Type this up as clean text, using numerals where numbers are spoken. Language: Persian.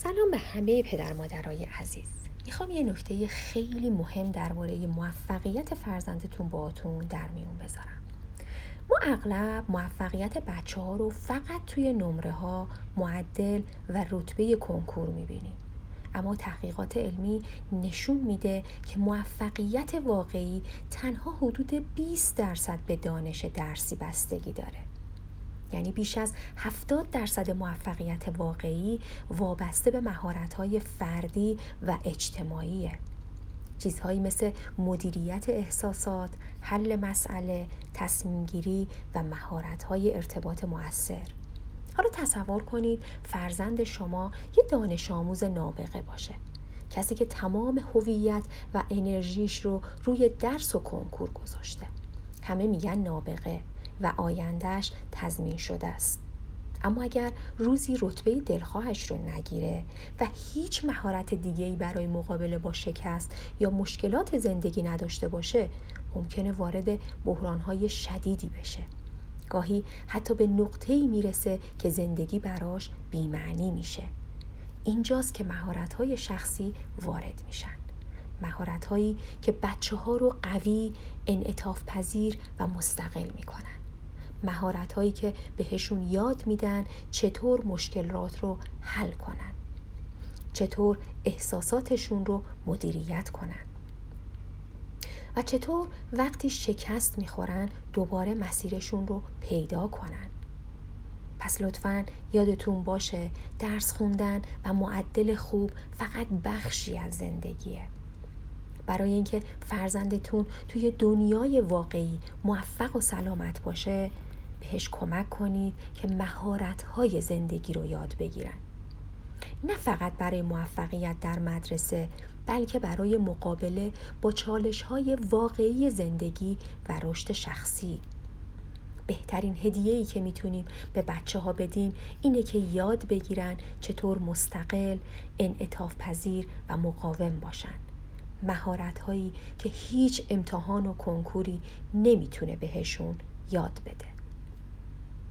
سلام به همه پدر مادرای عزیز. میخوام یه نکته خیلی مهم درباره موفقیت فرزندتون باهاتون در میون بذارم. ما اغلب موفقیت بچه ها رو فقط توی نمره ها، معدل و رتبه کنکور میبینیم. اما تحقیقات علمی نشون میده که موفقیت واقعی تنها حدود 20% به دانش درسی بستگی داره. یعنی بیش از 70% موفقیت واقعی وابسته به مهارت‌های فردی و اجتماعیه. چیزهایی مثل مدیریت احساسات، حل مسئله، تصمیم‌گیری و مهارت‌های ارتباط مؤثر. حالا تصور کنید فرزند شما یه دانش آموز نابغه باشه. کسی که تمام هویت و انرژیش رو روی درس و کنکور گذاشته. همه میگن نابغه و آیندهش تضمین شده است. اما اگر روزی رتبه دلخواهش رو نگیره و هیچ مهارت دیگه‌ای برای مقابله با شکست یا مشکلات زندگی نداشته باشه، ممکنه وارد بحران‌های شدیدی بشه. گاهی حتی به نقطه‌ای میرسه که زندگی براش بی‌معنی میشه. اینجاست که مهارت‌های شخصی وارد میشن. مهارت‌هایی که بچه‌ها رو قوی، انعطاف پذیر و مستقل میکنن. مهارت‌هایی که بهشون یاد میدن چطور مشکلات رو حل کنن. چطور احساساتشون رو مدیریت کنن. و چطور وقتی شکست میخورن دوباره مسیرشون رو پیدا کنن. پس لطفاً یادتون باشه درس خوندن و معدل خوب فقط بخشی از زندگیه. برای اینکه فرزندتون توی دنیای واقعی موفق و سلامت باشه، بهش کمک کنید که مهارت‌های زندگی رو یاد بگیرن. نه فقط برای موفقیت در مدرسه، بلکه برای مقابله با چالش‌های واقعی زندگی و رشد شخصی. بهترین هدیه‌ای که میتونیم به بچه‌ها بدیم اینه که یاد بگیرن چطور مستقل، انعطاف پذیر و مقاوم باشن. مهارت‌هایی که هیچ امتحان و کنکوری نمیتونه بهشون یاد بده.